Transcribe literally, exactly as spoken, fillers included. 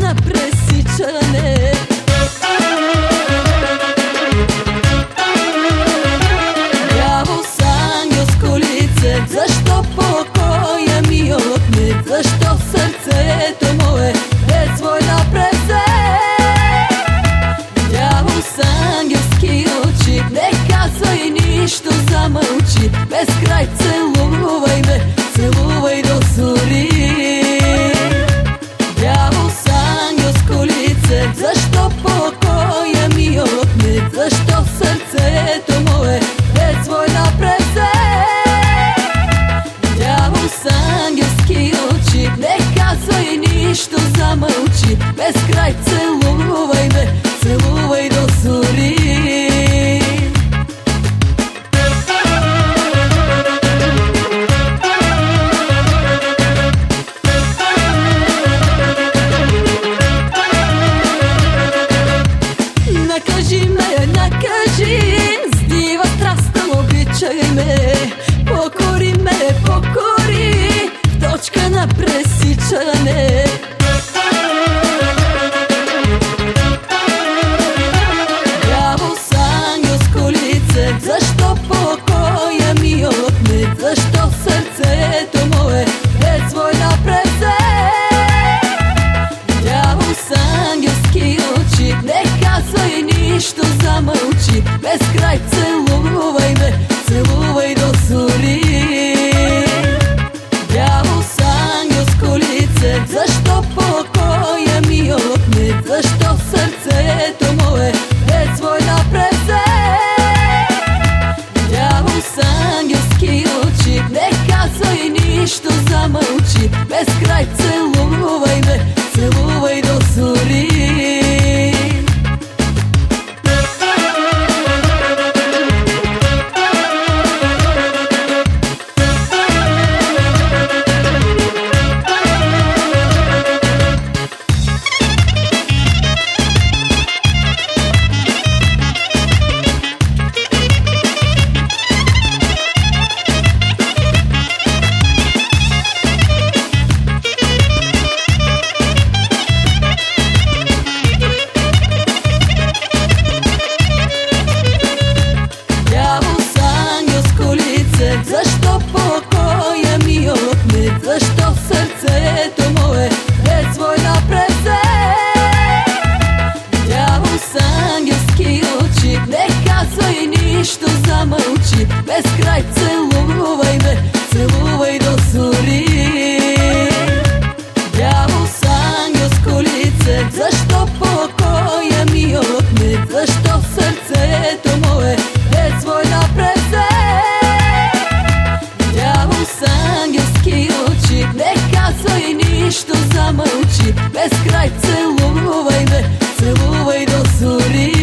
na presичане. Бяло с ангелско лице, защо покоя ми отне? Защо сърцето мое е свой напресе? Бяло с ангелски очи, не казвай нищо, замълчи. Безкрай целувай ме, целувай до зори. Бяло с ангелско лице, защо покоя ми отне? Защо сърцето мое е свой напресе? Бяло с ангелски очи, не казвай нищо, замълчи. Безкрай целувай ме, целувай до зори. Накажи ме, накажи, с дива страст обичай ме. Покори ме, покори, в точка на пресичане. Бяло с ангелско лице, защо покоя ми отне? Защо сърцето мое е свой напресе? Бяло с ангелски очи, не казвай нищо, замълчи. Безкрай целувай ме, целувай до зори. Бяло с ангелско лице, защо покоя ми отне? Защо сърцето мое е свой напресе? Бяло с ангелски очи, не казвай нищо, замълчи. Безкрай целувай ме, целувай до зори. Защо покоя ми отне? Защо сърцето мое е свой напресе? Бяло с ангелски очи, не казвай нищо, замълчи. Безкрай целувай ме, целувай до зори. Бяло с ангелско лице, защо покоя ми отне? Защо сърцето мое е свой напресе? Бяло с ангелски очи, не казвай нищо, замълчи. Безкрай целувай ме, целувай до зори.